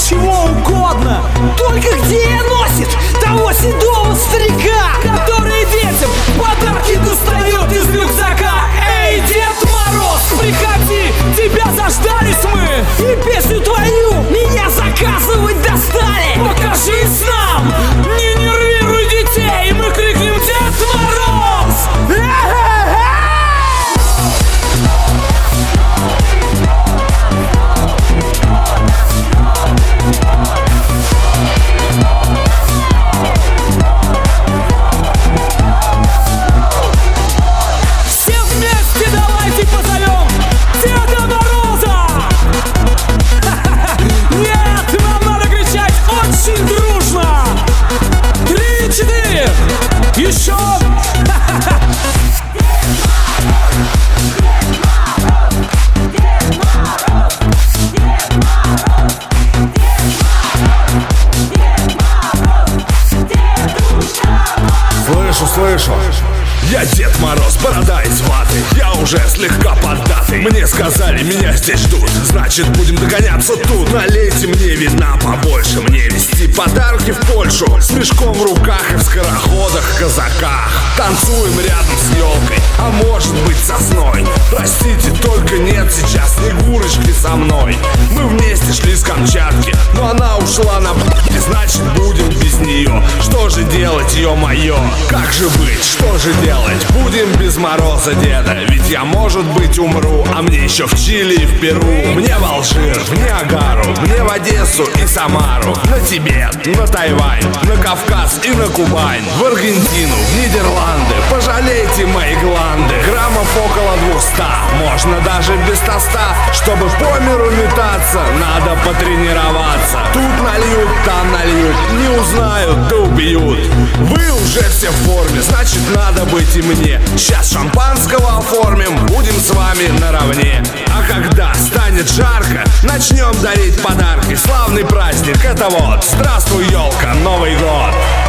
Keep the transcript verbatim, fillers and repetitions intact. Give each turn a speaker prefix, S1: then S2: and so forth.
S1: чего угодно, только где носит того седого старика, который детям подарки достает из рюкзака. Эй, Дед Мороз, приходи, тебя заждались мы, и песню твою меня заказывать достали. Покажись нам, не нервируй детей, мы крикнем Дед Мороз. Все вместе давайте позовем Деда Мороза. Нет, нам надо кричать очень дружно. Три, четыре, еще.
S2: Слышу, слышу. Я Дед Мороз, борода из ваты. Я уже слегка поддатый. Мне сказали, меня здесь ждут, значит будем догоняться тут. Налейте мне вина побольше, мне везти подарки в Польшу. С мешком в руках и в скороходах, казаках. Танцуем рядом с елкой, а может быть сосной. Простите, только нет сейчас Снегурочки со мной. Мы вместе шли с Камчатки, но она ушла на б***ь, значит будем без нее. Что же делать, ё-моё? Как же быть, что же делать? Будем без Мороза Деда, ведь я, может быть, умру. А мне еще в Чили и в Перу. Мне в Алжир, в Ниагару, мне в Одессу и Самару, на Тибет, на Тайвань, на Кавказ и на Кубань, в Аргентину, в Нидерланды. Пожалейте мои гланды. Граммов около двухста, можно даже без тоста. Чтобы по миру метаться, надо потренироваться. Тут нальют, там нальют, не узнают, да убьют. Вы уже все в форме, значит надо быть и мне. Сейчас шампанского оформим, будем с вами наравне. А когда станет жарко, начнем дарить подарки. Славный праздник, это вот, здравствуй, елка, Новый год.